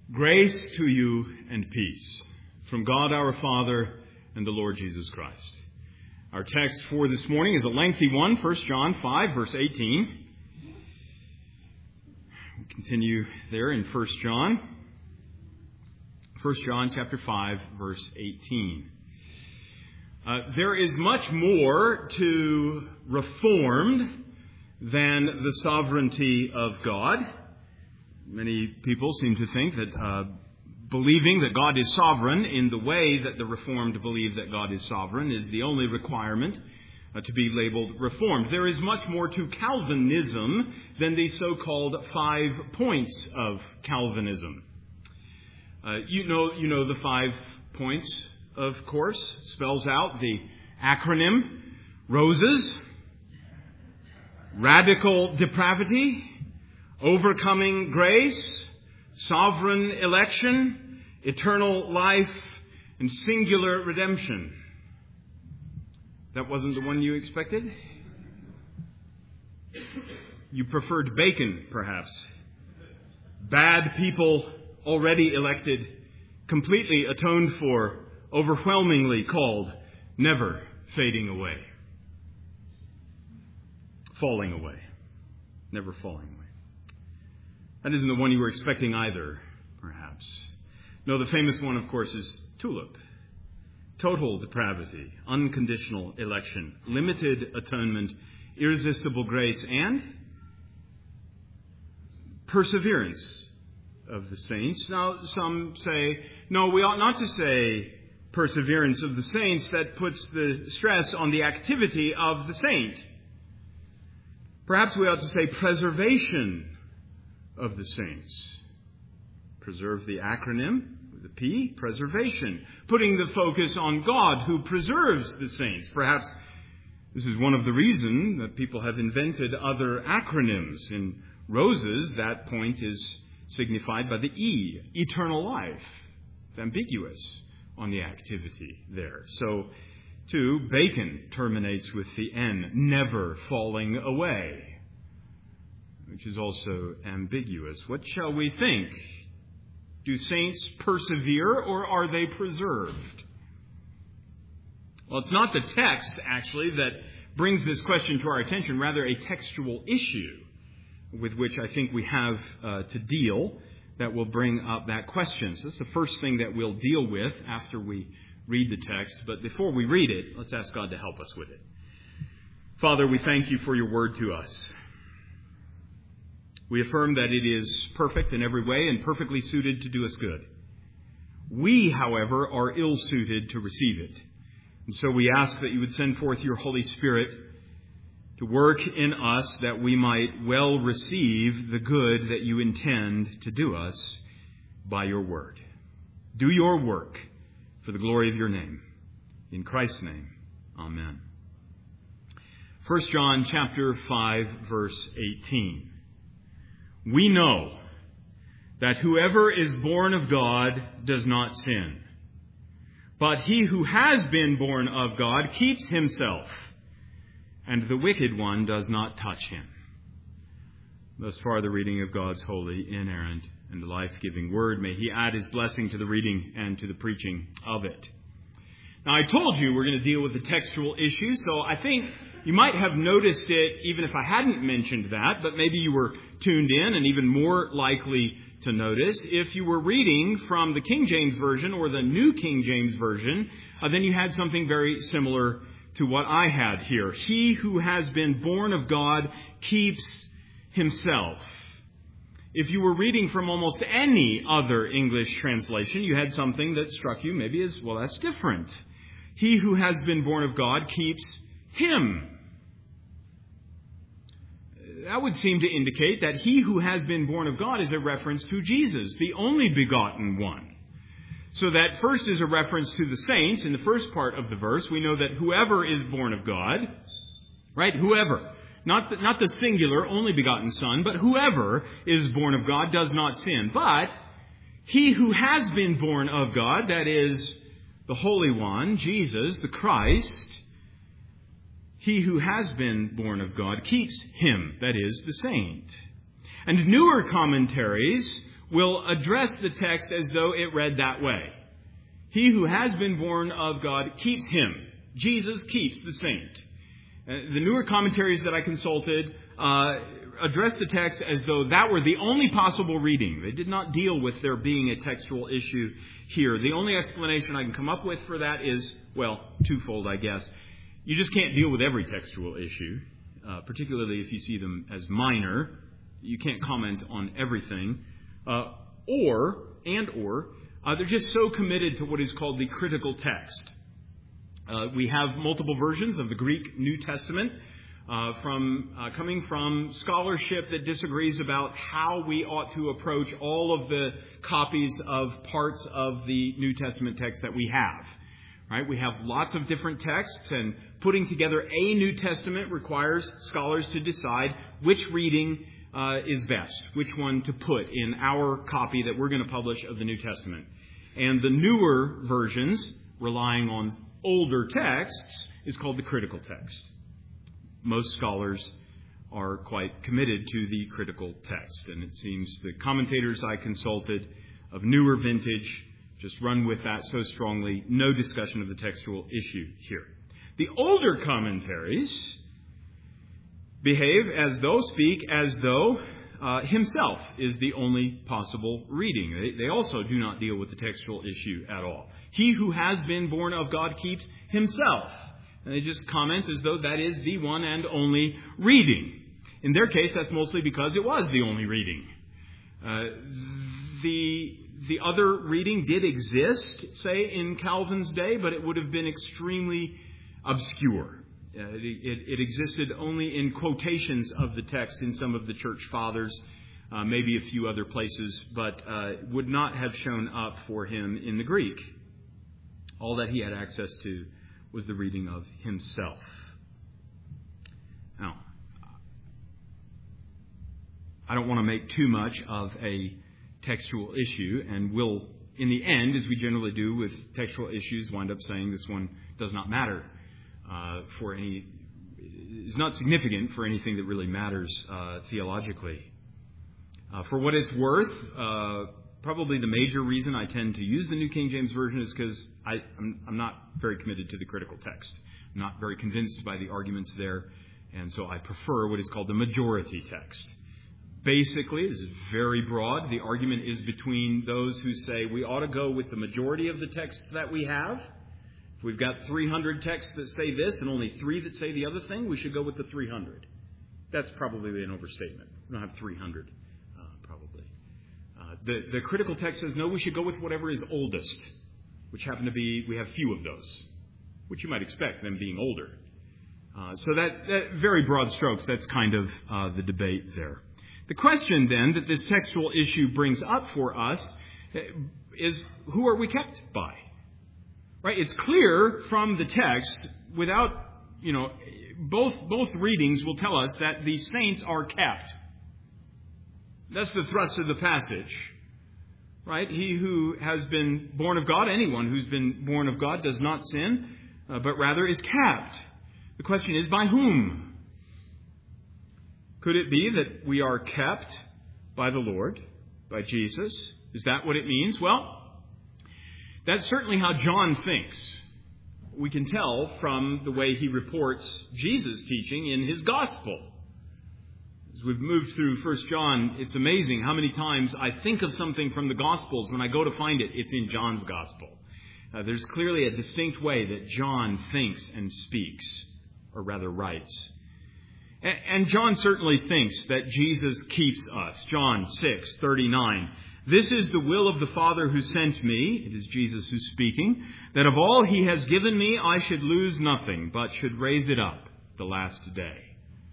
Grace to you and peace from God our Father and the Lord Jesus Christ. Our text for this morning is a lengthy one, 1 John 5, verse 18. We continue there in 1 John. 1 John chapter 5, verse 18. There is much more to Reformed than the sovereignty of God. Many people seem to think that believing that God is sovereign in the way that the Reformed believe that God is sovereign is the only requirement to be labeled Reformed. There is much more to Calvinism than the so-called 5 points of Calvinism. You know the 5 points, of course. Spells out the acronym ROSES, radical depravity, overcoming grace, sovereign election, eternal life, and singular redemption. That wasn't the one you expected? You preferred bacon, perhaps. Bad people already elected, completely atoned for, overwhelmingly called, never fading away. Falling away. Never falling away. That isn't the one you were expecting either, perhaps. No, the famous one, of course, is TULIP. Total depravity, unconditional election, limited atonement, irresistible grace, and perseverance of the saints. Now, some say, no, we ought not to say perseverance of the saints. That puts the stress on the activity of the saint. Perhaps we ought to say preservation of the saints. Preserve the acronym with a P, preservation. Putting the focus on God who preserves the saints. Perhaps this is one of the reasons that people have invented other acronyms. In ROSES, that point is signified by the E, eternal life. It's ambiguous on the activity there. So, too, bacon terminates with the N, never falling away, which is also ambiguous. What shall we think? Do saints persevere or are they preserved? Well, it's not the text, actually, that brings this question to our attention, rather a textual issue with which I think we have to deal that will bring up that question. So that's the first thing that we'll deal with after we read the text. But before we read it, let's ask God to help us with it. Father, we thank you for your word to us. We affirm that it is perfect in every way and perfectly suited to do us good. We, however, are ill-suited to receive it. And so we ask that you would send forth your Holy Spirit to work in us that we might well receive the good that you intend to do us by your word. Do your work for the glory of your name. In Christ's name, amen. 1 John chapter 5, verse 18. We know that whoever is born of God does not sin. But he who has been born of God keeps himself, and the wicked one does not touch him. Thus far the reading of God's holy, inerrant, and life-giving word. May he add his blessing to the reading and to the preaching of it. Now, I told you we're going to deal with the textual issue, so I think you might have noticed it even if I hadn't mentioned that, but maybe you were tuned in and even more likely to notice. If you were reading from the King James Version or the New King James Version, then you had something very similar to what I had here. He who has been born of God keeps himself. If you were reading from almost any other English translation, you had something that struck you maybe as, well, that's different. He who has been born of God keeps him. That would seem to indicate that he who has been born of God is a reference to Jesus, the only begotten one. So that first is a reference to the saints. In the first part of the verse, we know that whoever is born of God, right? Whoever. Not the singular, only begotten Son, but whoever is born of God does not sin. But he who has been born of God, that is the Holy One, Jesus, the Christ, he who has been born of God keeps him, that is the saint. And newer commentaries will address the text as though it read that way. He who has been born of God keeps him. Jesus keeps the saint. The newer commentaries that I consulted addressed the text as though that were the only possible reading. They did not deal with there being a textual issue here. The only explanation I can come up with for that is, well, twofold, I guess. You just can't deal with every textual issue, particularly if you see them as minor. You can't comment on everything. Or they're just so committed to what is called the critical text. We have multiple versions of the Greek New Testament coming from scholarship that disagrees about how we ought to approach all of the copies of parts of the New Testament text that we have. Right? We have lots of different texts, and putting together a New Testament requires scholars to decide which reading is best, which one to put in our copy that we're going to publish of the New Testament. And the newer versions, relying on older texts, is called the critical text. Most scholars are quite committed to the critical text, and it seems the commentators I consulted of newer vintage just run with that so strongly. No discussion of the textual issue here. The older commentaries speak as though himself is the only possible reading. They also do not deal with the textual issue at all. He who has been born of God keeps himself. And they just comment as though that is the one and only reading. In their case, that's mostly because it was the only reading. The other reading did exist, say, in Calvin's day, but it would have been extremely obscure. It existed only in quotations of the text in some of the church fathers, maybe a few other places, but would not have shown up for him in the Greek. All that he had access to was the reading of himself. Now, I don't want to make too much of a textual issue, and will, in the end, as we generally do with textual issues, wind up saying this one does not matter is not significant for anything that really matters theologically. For what it's worth, probably the major reason I tend to use the New King James Version is because I'm not very committed to the critical text. I'm not very convinced by the arguments there, and so I prefer what is called the majority text. Basically, this is very broad. The argument is between those who say we ought to go with the majority of the text that we have. If we've got 300 texts that say this and only 3 that say the other thing, we should go with the 300. That's probably an overstatement. We don't have 300, probably. The critical text says, no, we should go with whatever is oldest, which happen to be, we have few of those, which you might expect, them being older. So that's very broad strokes. That's kind of the debate there. The question, then, that this textual issue brings up for us is, who are we kept by? Right? It's clear from the text, without, both readings will tell us that the saints are kept. That's the thrust of the passage. Right? He who has been born of God, anyone who's been born of God, does not sin, but rather is kept. The question is, by whom? Could it be that we are kept by the Lord, by Jesus? Is that what it means? Well, that's certainly how John thinks. We can tell from the way he reports Jesus' teaching in his gospel. As we've moved through 1 John, it's amazing how many times I think of something from the Gospels. When I go to find it, it's in John's gospel. There's clearly a distinct way that John thinks and speaks, or rather writes. And John certainly thinks that Jesus keeps us. John 6:39. This is the will of the Father who sent me, it is Jesus who's speaking, that of all he has given me I should lose nothing, but should raise it up the last day.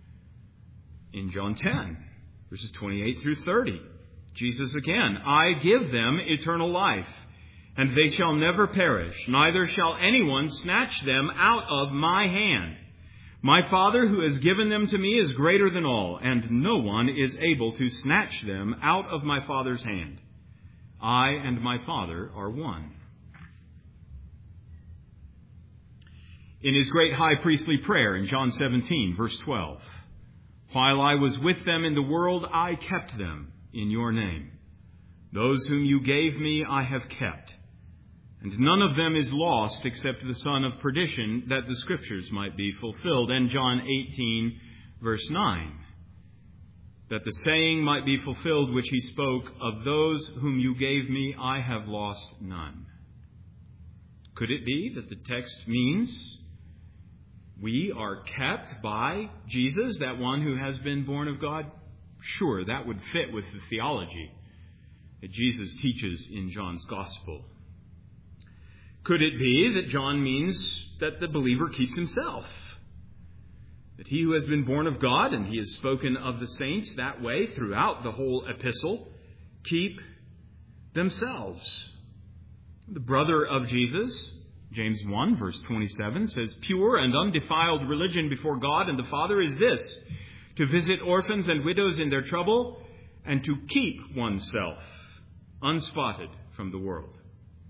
In John 10, verses 28 through 30, Jesus again, I give them eternal life, and they shall never perish, neither shall anyone snatch them out of my hand. My Father who has given them to me is greater than all, and no one is able to snatch them out of my Father's hand. I and my Father are one. In his great high priestly prayer in John 17, verse 12, while I was with them in the world, I kept them in your name. Those whom you gave me I have kept, and none of them is lost except the son of perdition, that the Scriptures might be fulfilled. And John 18, verse 9, that the saying might be fulfilled which he spoke, of those whom you gave me I have lost none. Could it be that the text means we are kept by Jesus, that one who has been born of God? Sure, that would fit with the theology that Jesus teaches in John's Gospel. Could it be that John means that the believer keeps himself? That he who has been born of God, and he has spoken of the saints that way throughout the whole epistle, keep themselves. The brother of Jesus, James 1, verse 27, says, "Pure and undefiled religion before God and the Father is this, to visit orphans and widows in their trouble, and to keep oneself unspotted from the world."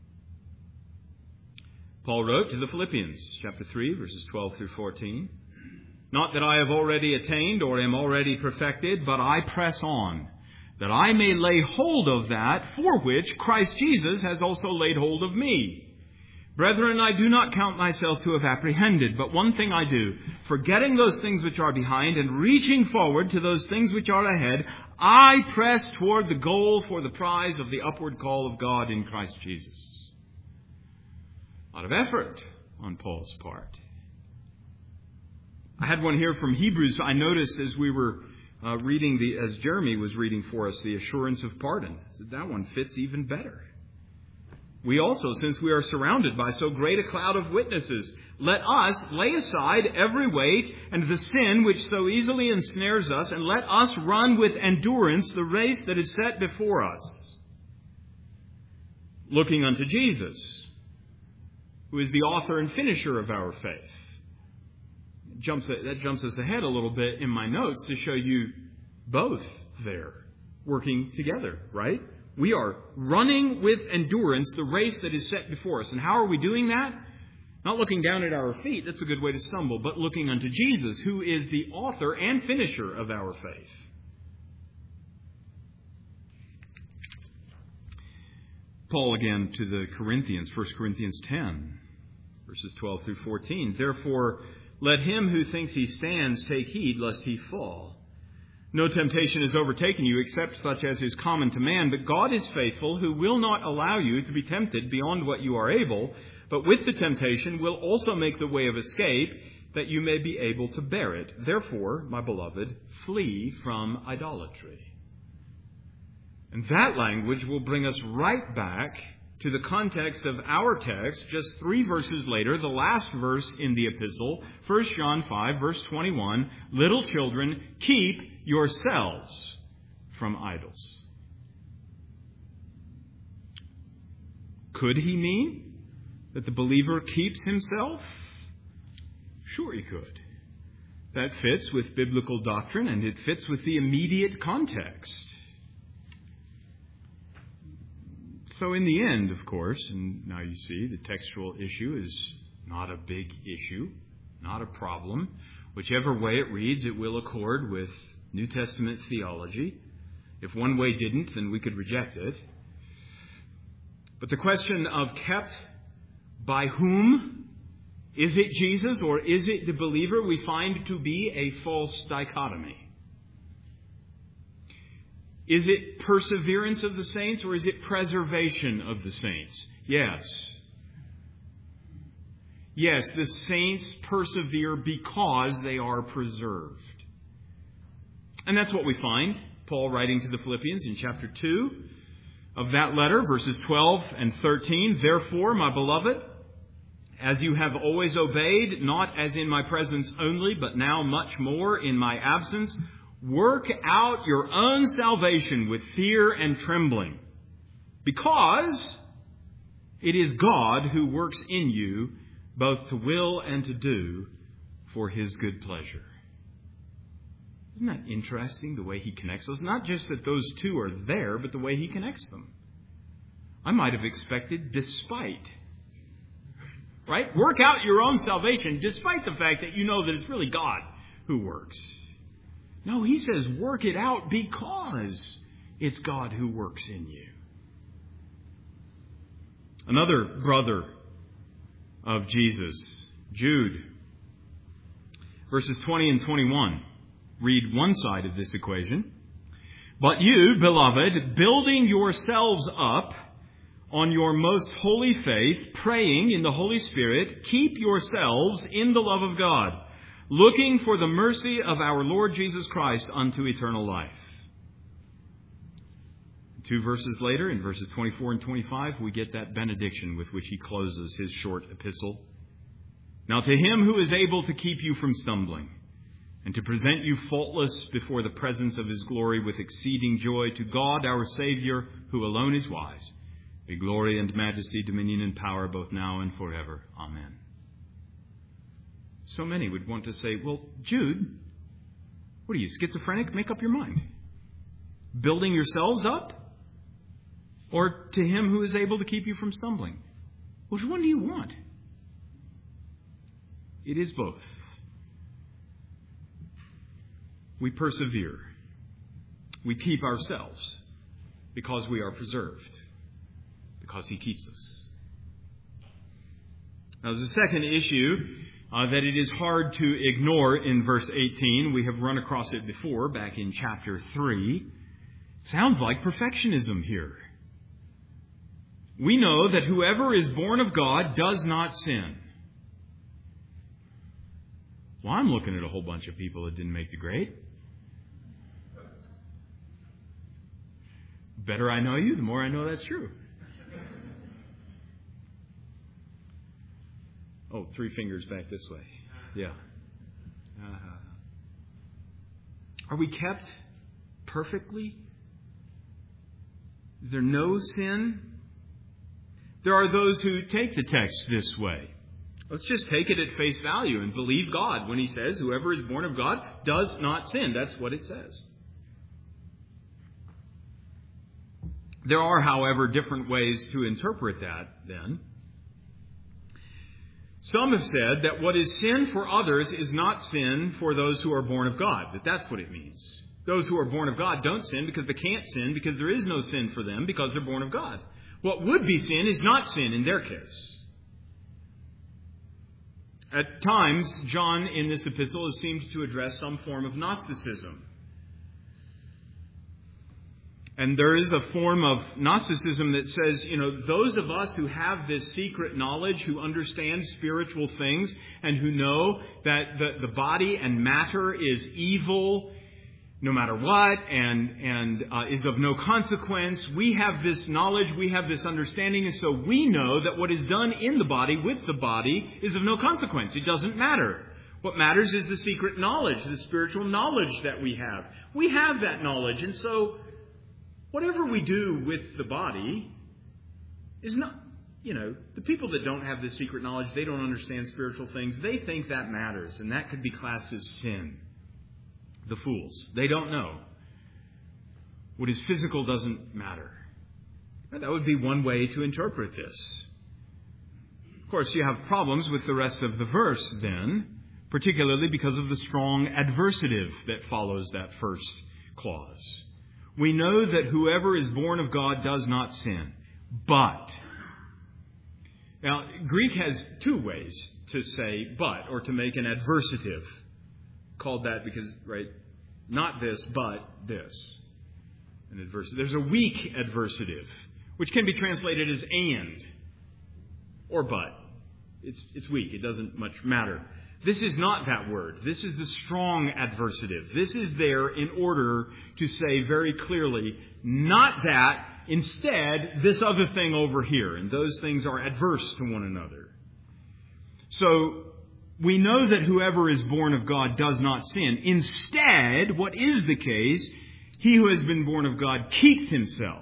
Paul wrote to the Philippians, chapter 3, verses 12 through 14, "Not that I have already attained or am already perfected, but I press on, that I may lay hold of that for which Christ Jesus has also laid hold of me. Brethren, I do not count myself to have apprehended, but one thing I do, forgetting those things which are behind and reaching forward to those things which are ahead, I press toward the goal for the prize of the upward call of God in Christ Jesus." A lot of effort on Paul's part. I had one here from Hebrews. I noticed as we were reading as Jeremy was reading for us, the assurance of pardon. That one fits even better. We also, since we are surrounded by so great a cloud of witnesses, let us lay aside every weight and the sin which so easily ensnares us, and let us run with endurance the race that is set before us, looking unto Jesus, who is the author and finisher of our faith. That jumps us ahead a little bit in my notes to show you both there working together, right? We are running with endurance the race that is set before us. And how are we doing that? Not looking down at our feet, that's a good way to stumble, but looking unto Jesus, who is the author and finisher of our faith. Paul again to the Corinthians, 1 Corinthians 10, verses 12 through 14. "Therefore, let him who thinks he stands take heed lest he fall. No temptation has overtaken you except such as is common to man, but God is faithful, who will not allow you to be tempted beyond what you are able, but with the temptation will also make the way of escape, that you may be able to bear it. Therefore, my beloved, flee from idolatry." And that language will bring us right back to the context of our text, just 3 verses later, the last verse in the epistle, 1 John 5, verse 21, "Little children, keep yourselves from idols." Could he mean that the believer keeps himself? Sure he could. That fits with biblical doctrine, and it fits with the immediate context. So in the end, of course, and now you see the textual issue is not a big issue, not a problem. Whichever way it reads, it will accord with New Testament theology. If one way didn't, then we could reject it. But the question of kept by whom? Is it Jesus or is it the believer? We find to be a false dichotomy. Is it perseverance of the saints or is it preservation of the saints? Yes. Yes, the saints persevere because they are preserved. And that's what we find Paul writing to the Philippians in chapter 2 of that letter, verses 12 and 13. "Therefore, my beloved, as you have always obeyed, not as in my presence only, but now much more in my absence, work out your own salvation with fear and trembling, because it is God who works in you both to will and to do for his good pleasure." Isn't that interesting, the way he connects those? Not just that those two are there, but the way he connects them. I might have expected despite. Right? Work out your own salvation despite the fact that you know that it's really God who works. No, he says work it out because it's God who works in you. Another brother of Jesus, Jude, verses 20 and 21, read one side of this equation. But you, beloved, building yourselves up on your most holy faith, praying in the Holy Spirit, keep yourselves in the love of God, looking for the mercy of our Lord Jesus Christ unto eternal life. 2 verses later, in verses 24 and 25, we get that benediction with which he closes his short epistle. Now to him who is able to keep you from stumbling, and to present you faultless before the presence of his glory with exceeding joy, to God our Savior, who alone is wise, be glory and majesty, dominion and power, both now and forever. Amen. So many would want to say, well, Jude, what are you, schizophrenic? Make up your mind. Building yourselves up? Or to him who is able to keep you from stumbling? Which one do you want? It is both. We persevere. We keep ourselves because we are preserved, because he keeps us. Now, there's a second issue that it is hard to ignore in verse 18. We have run across it before, back in chapter 3. Sounds like perfectionism here. We know that whoever is born of God does not sin. Well, I'm looking at a whole bunch of people that didn't make the grade. The better I know you, the more I know that's true. Oh, 3 fingers back this way. Yeah. Are we kept perfectly? Is there no sin? There are those who take the text this way. Let's just take it at face value and believe God when he says, whoever is born of God does not sin. That's what it says. There are, however, different ways to interpret that then. Some have said that what is sin for others is not sin for those who are born of God. That that's what it means. Those who are born of God don't sin because they can't sin because there is no sin for them because they're born of God. What would be sin is not sin in their case. At times, John in this epistle has seemed to address some form of Gnosticism. And there is a form of Gnosticism that says, those of us who have this secret knowledge, who understand spiritual things, and who know that the body and matter is evil no matter what, and is of no consequence. We have this knowledge, we have this understanding, and so we know that what is done in the body, with the body, is of no consequence. It doesn't matter. What matters is the secret knowledge, the spiritual knowledge that we have. We have that knowledge, and so whatever we do with the body is not, the people that don't have this secret knowledge, they don't understand spiritual things, they think that matters, and that could be classed as sin. The fools. They don't know. What is physical doesn't matter. And that would be one way to interpret this. Of course, you have problems with the rest of the verse then, particularly because of the strong adversative that follows that first clause. We know that whoever is born of God does not sin, but. Now, Greek has 2 ways to say but, or to make an adversative. Called that because, right, not this, but this. An adversative. There's a weak adversative, which can be translated as and, or but. It's weak. It doesn't much matter. This is not that word. This is the strong adversative. This is there in order to say very clearly, not that, instead, this other thing over here. And those things are adverse to one another. So, we know that whoever is born of God does not sin. Instead, what is the case? He who has been born of God keeps himself.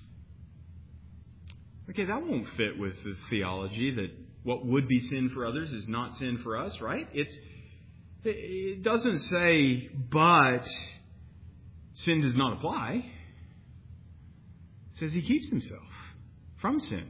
Okay, that won't fit with the theology that what would be sin for others is not sin for us, right? It doesn't say, but sin does not apply. It says he keeps himself from sin.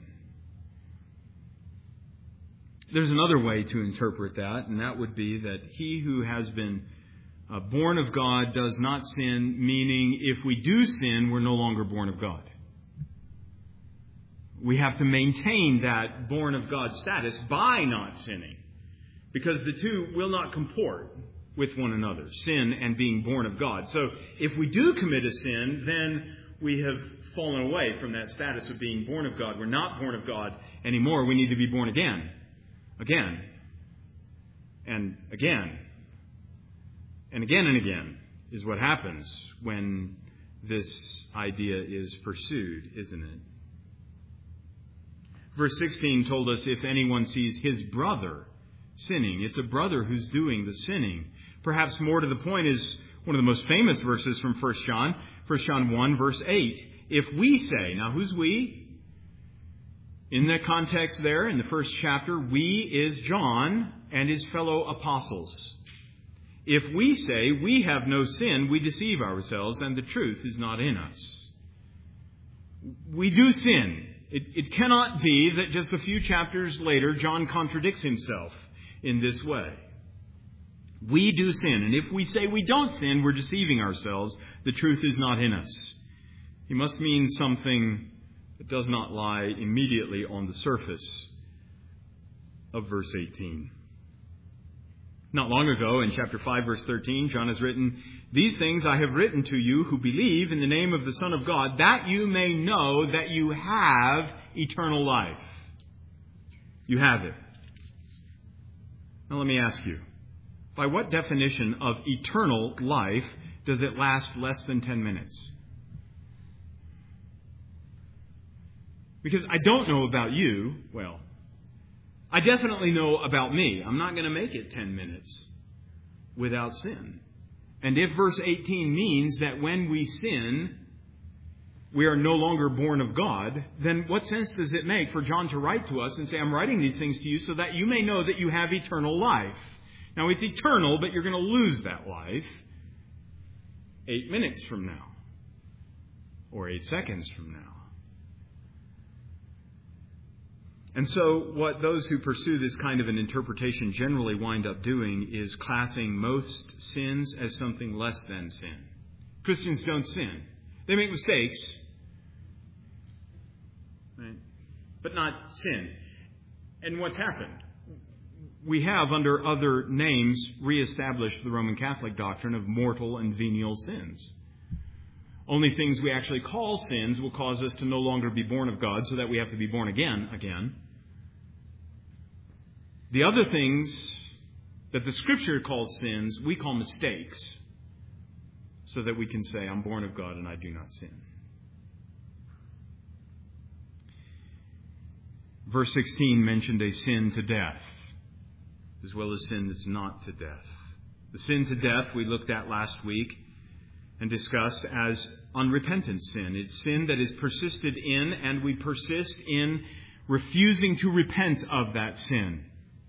There's another way to interpret that, and that would be that he who has been born of God does not sin, meaning if we do sin, we're no longer born of God. we have to maintain that born of God status by not sinning, because the two will not comport with one another, sin and being born of God. So if we do commit a sin, then we have fallen away from that status of being born of God. We're not born of God anymore. We need to be born again. Again. And again. And again and again is what happens when this idea is pursued, isn't it? Verse 16 told us if anyone sees his brother sinning, it's a brother who's doing the sinning. Perhaps more to the point is one of the most famous verses from 1 John 1 verse 8. If we say, now who's we? In the context there, in the first chapter, we is John and his fellow apostles. If we say we have no sin, we deceive ourselves and the truth is not in us. We do sin. It cannot be that just a few chapters later, John contradicts himself in this way. We do sin. And if we say we don't sin, we're deceiving ourselves. The truth is not in us. He must mean something that does not lie immediately on the surface of verse 18. Not long ago, in chapter 5, verse 13, John has written, "These things I have written to you who believe in the name of the Son of God, that you may know that you have eternal life." You have it. Now let me ask you, by what definition of eternal life does it last less than 10 minutes? Because I don't know about you. Well, I definitely know about me. I'm not going to make it 10 minutes without sin. And if verse 18 means that when we sin, we are no longer born of God, then what sense does it make for John to write to us and say, I'm writing these things to you so that you may know that you have eternal life? Now, it's eternal, but you're going to lose that life 8 minutes from now or 8 seconds from now. And so what those who pursue this kind of an interpretation generally wind up doing is classing most sins as something less than sin. Christians don't sin. They make mistakes, right? But not sin. And what's happened? We have, under other names, reestablished the Roman Catholic doctrine of mortal and venial sins. Only things we actually call sins will cause us to no longer be born of God, so that we have to be born again. The other things that the Scripture calls sins, we call mistakes, so that we can say, I'm born of God and I do not sin. Verse 16 mentioned a sin to death, as well as sin that's not to death. The sin to death we looked at last week and discussed as unrepentant sin. It's sin that is persisted in, and we persist in refusing to repent of that sin.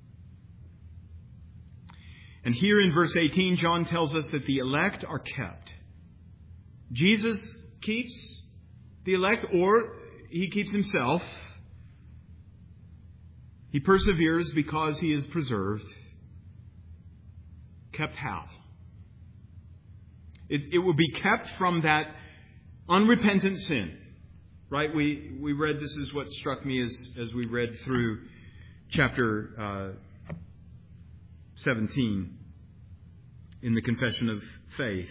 And here in verse 18, John tells us that the elect are kept. Jesus keeps the elect, or he keeps himself. He perseveres because he is preserved. Kept how? It will be kept from that unrepentant sin. Right? We read, this is what struck me as we read through chapter 17 in the Confession of Faith.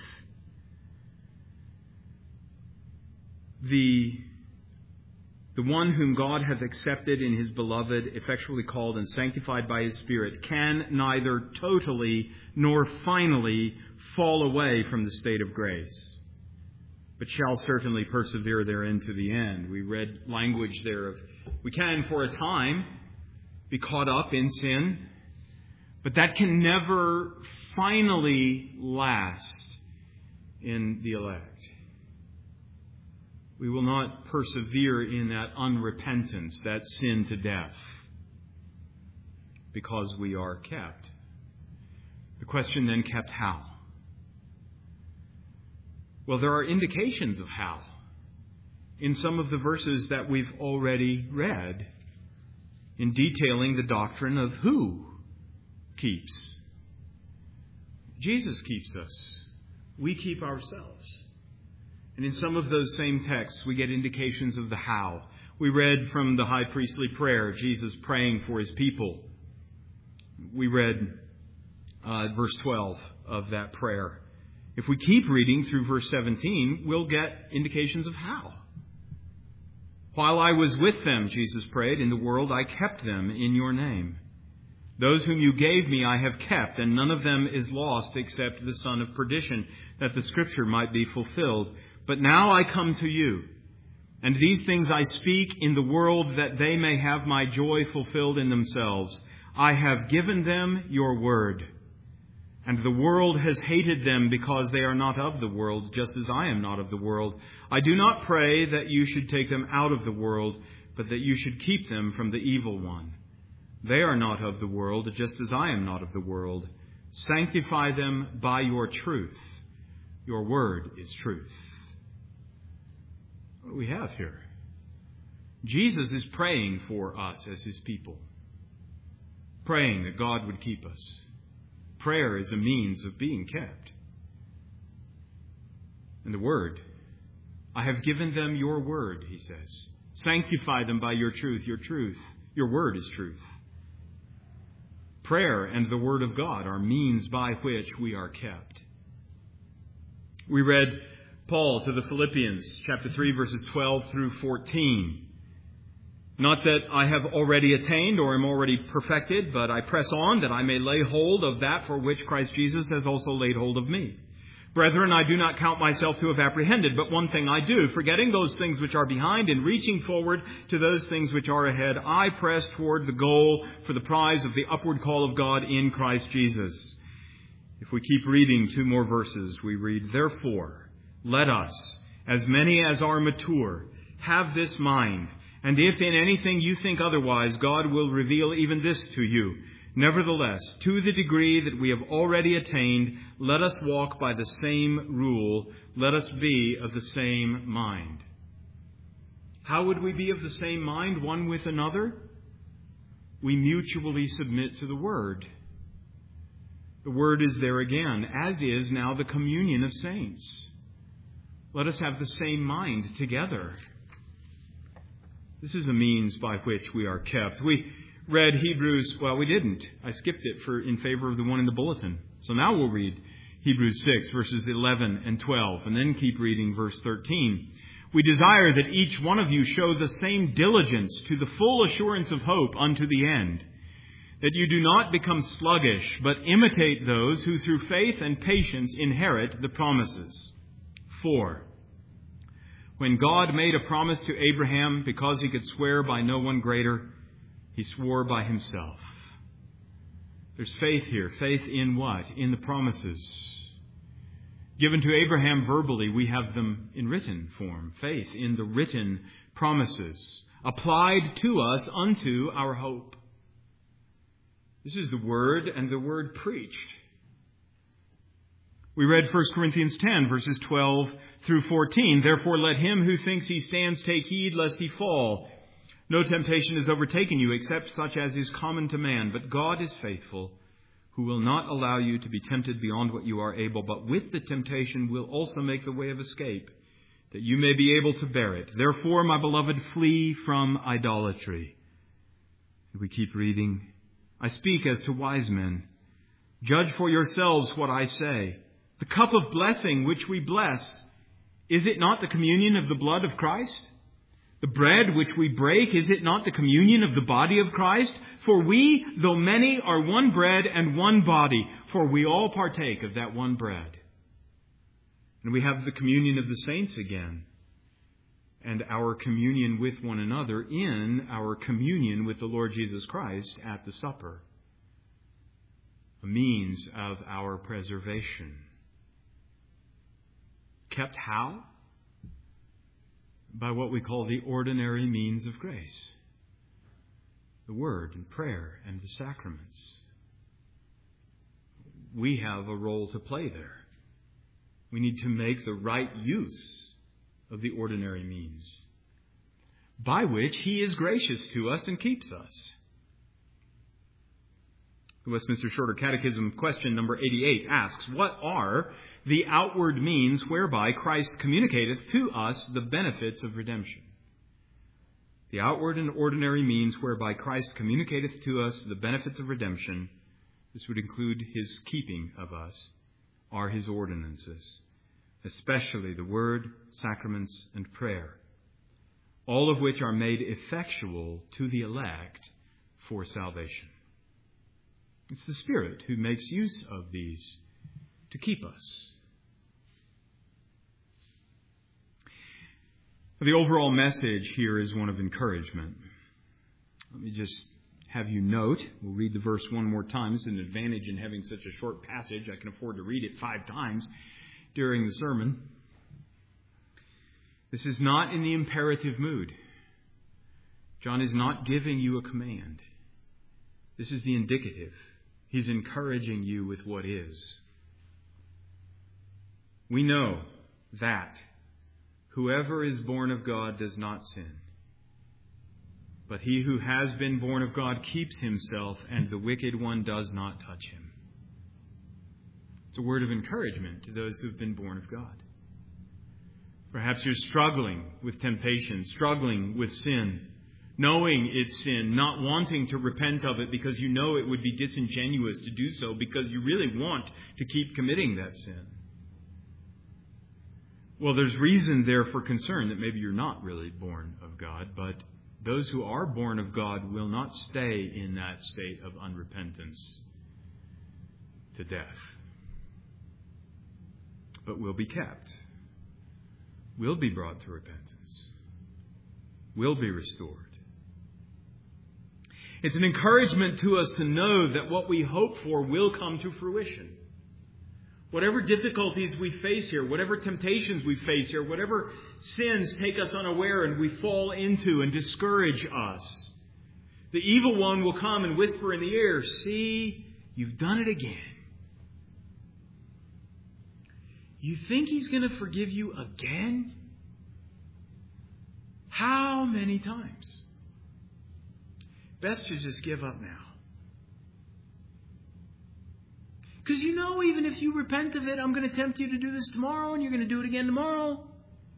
The one whom God hath accepted in his beloved, effectually called and sanctified by his Spirit, can neither totally nor finally fall away from the state of grace, but shall certainly persevere therein to the end. We read language there of, we can for a time be caught up in sin, but that can never finally last in the elect. We will not persevere in that unrepentance, that sin to death, because we are kept. The question then, kept how? Well, there are indications of how in some of the verses that we've already read in detailing the doctrine of who keeps. Jesus keeps us. We keep ourselves. And in some of those same texts, we get indications of the how. We read from the high priestly prayer, Jesus praying for his people. We read verse 12 of that prayer. If we keep reading through verse 17, we'll get indications of how. While I was with them, Jesus prayed, in the world I kept them in your name. Those whom you gave me I have kept, and none of them is lost except the son of perdition, that the scripture might be fulfilled. But now I come to you, and these things I speak in the world, that they may have my joy fulfilled in themselves. I have given them your word, and the world has hated them because they are not of the world, just as I am not of the world. I do not pray that you should take them out of the world, but that you should keep them from the evil one. They are not of the world, just as I am not of the world. Sanctify them by your truth. Your word is truth. What do we have here? Jesus is praying for us as his people, praying that God would keep us. Prayer is a means of being kept. And the word, I have given them your word, he says. Sanctify them by your truth. Your word is truth. Prayer and the word of God are means by which we are kept. We read Paul to the Philippians, chapter 3, verses 12 through 14. Not that I have already attained or am already perfected, but I press on that I may lay hold of that for which Christ Jesus has also laid hold of me. Brethren, I do not count myself to have apprehended, but one thing I do, forgetting those things which are behind and reaching forward to those things which are ahead, I press toward the goal for the prize of the upward call of God in Christ Jesus. If we keep reading 2 more verses, we read, Therefore, let us, as many as are mature, have this mind, and if in anything you think otherwise, God will reveal even this to you. Nevertheless, to the degree that we have already attained, let us walk by the same rule. Let us be of the same mind. How would we be of the same mind one with another? We mutually submit to the Word. The Word is there again, as is now the communion of saints. Let us have the same mind together. This is a means by which we are kept. We read Hebrews, we didn't. I skipped it in favor of the one in the bulletin. So now we'll read Hebrews 6, verses 11 and 12, and then keep reading verse 13. We desire that each one of you show the same diligence to the full assurance of hope unto the end, that you do not become sluggish, but imitate those who through faith and patience inherit the promises. 4. When God made a promise to Abraham, because he could swear by no one greater, he swore by himself. There's faith here. Faith in what? In the promises. Given to Abraham verbally, we have them in written form. Faith in the written promises, applied to us unto our hope. This is the word and the word preached. We read 1 Corinthians 10, verses 12 through 14. Therefore let him who thinks he stands take heed lest he fall. No temptation has overtaken you except such as is common to man. But God is faithful, who will not allow you to be tempted beyond what you are able, but with the temptation will also make the way of escape, that you may be able to bear it. Therefore, my beloved, flee from idolatry. And we keep reading. I speak as to wise men. Judge for yourselves what I say. The cup of blessing which we bless, is it not the communion of the blood of Christ? The bread which we break, is it not the communion of the body of Christ? For we, though many, are one bread and one body, for we all partake of that one bread. And we have the communion of the saints again, and our communion with one another in our communion with the Lord Jesus Christ at the supper, a means of our preservation. Kept how? By what we call the ordinary means of grace. The Word and prayer and the sacraments. We have a role to play there. We need to make the right use of the ordinary means, by which He is gracious to us and keeps us. The Westminster Shorter Catechism, question number 88, asks, what are the outward means whereby Christ communicateth to us the benefits of redemption? The outward and ordinary means whereby Christ communicateth to us the benefits of redemption, this would include his keeping of us, are his ordinances, especially the word, sacraments, and prayer, all of which are made effectual to the elect for salvation. It's the Spirit who makes use of these to keep us. The overall message here is one of encouragement. Let me just have you note, we'll read the verse one more time. It's an advantage in having such a short passage. I can afford to read it 5 times during the sermon. This is not in the imperative mood. John is not giving you a command. This is the indicative. He's encouraging you with what is. We know that whoever is born of God does not sin. But he who has been born of God keeps himself, and the wicked one does not touch him. It's a word of encouragement to those who have been born of God. Perhaps you're struggling with temptation, struggling with sin, knowing it's sin, not wanting to repent of it because you know it would be disingenuous to do so because you really want to keep committing that sin. Well, there's reason there for concern that maybe you're not really born of God, but those who are born of God will not stay in that state of unrepentance to death, but will be kept, will be brought to repentance, will be restored. It's an encouragement to us to know that what we hope for will come to fruition. Whatever difficulties we face here, whatever temptations we face here, whatever sins take us unaware and we fall into and discourage us, the evil one will come and whisper in the ear, "See, you've done it again." You think he's going to forgive you again? How many times? Best to just give up now. Because you know, even if you repent of it, I'm going to tempt you to do this tomorrow, and you're going to do it again tomorrow.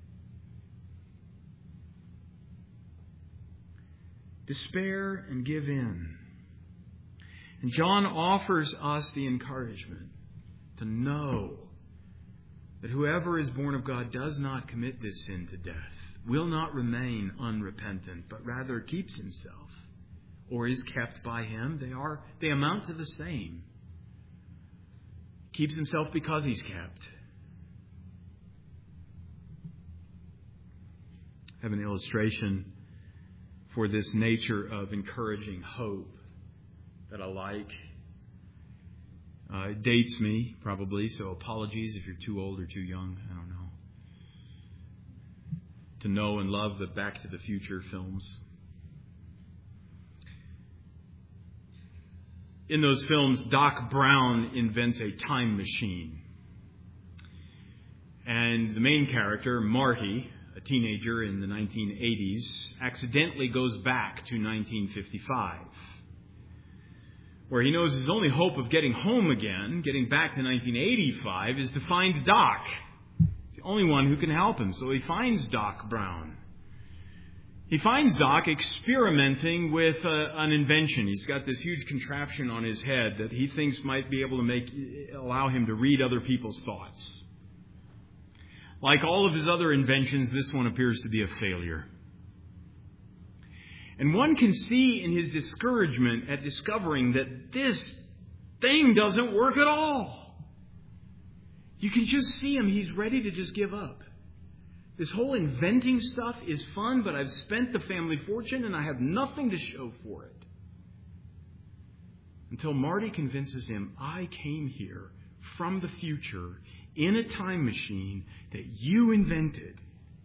Despair and give in. And John offers us the encouragement to know that whoever is born of God does not commit this sin to death, will not remain unrepentant, but rather keeps himself or is kept by him. They amount to the same. Keeps himself because he's kept. I have an illustration for this nature of encouraging hope that I like. It dates me, probably, so apologies if you're too old or too young. I don't know. To know and love the Back to the Future films. In those films, Doc Brown invents a time machine. And the main character, Marty, a teenager in the 1980s, accidentally goes back to 1955, where he knows his only hope of getting home again, getting back to 1985, is to find Doc. He's the only one who can help him. So he finds Doc Brown. He finds Doc experimenting with an invention. He's got this huge contraption on his head that he thinks might be able to allow him to read other people's thoughts. Like all of his other inventions, this one appears to be a failure. And one can see in his discouragement at discovering that this thing doesn't work at all. You can just see him. He's ready to just give up. This whole inventing stuff is fun, but I've spent the family fortune and I have nothing to show for it. Until Marty convinces him, I came here from the future in a time machine that you invented.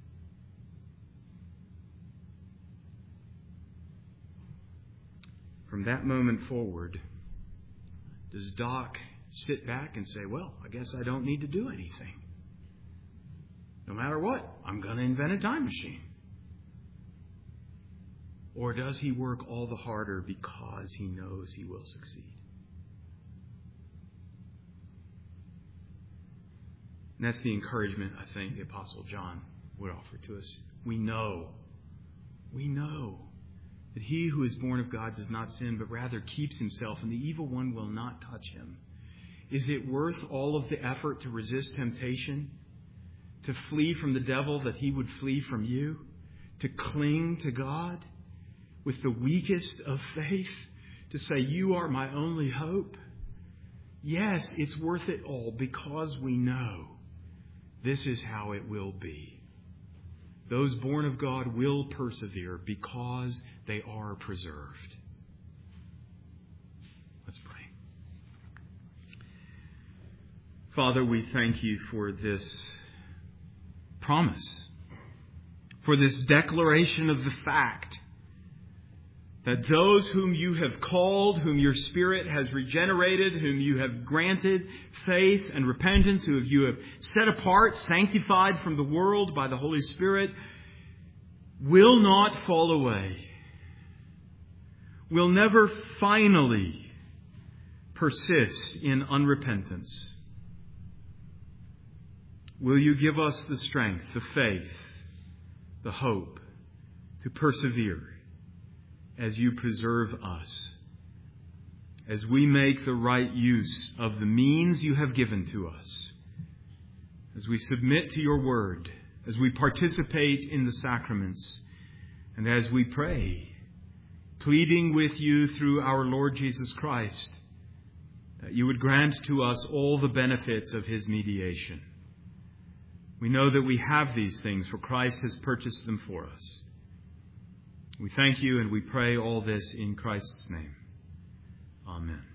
From that moment forward, does Doc sit back and say, well, I guess I don't need to do anything. No matter what, I'm going to invent a time machine. Or does he work all the harder because he knows he will succeed? And that's the encouragement I think the Apostle John would offer to us. We know that he who is born of God does not sin, but rather keeps himself, and the evil one will not touch him. Is it worth all of the effort to resist temptation, to flee from the devil that he would flee from you, to cling to God with the weakest of faith, to say, you are my only hope? Yes, it's worth it all because we know this is how it will be. Those born of God will persevere because they are preserved. Let's pray. Father, we thank you for this promise, for this declaration of the fact that those whom you have called, whom your Spirit has regenerated, whom you have granted faith and repentance, who you have set apart, sanctified from the world by the Holy Spirit, will not fall away, will never finally persist in unrepentance. Will you give us the strength, the faith, the hope to persevere as you preserve us, as we make the right use of the means you have given to us, as we submit to your word, as we participate in the sacraments, and as we pray, pleading with you through our Lord Jesus Christ, that you would grant to us all the benefits of his mediation. We know that we have these things, for Christ has purchased them for us. We thank you and we pray all this in Christ's name. Amen.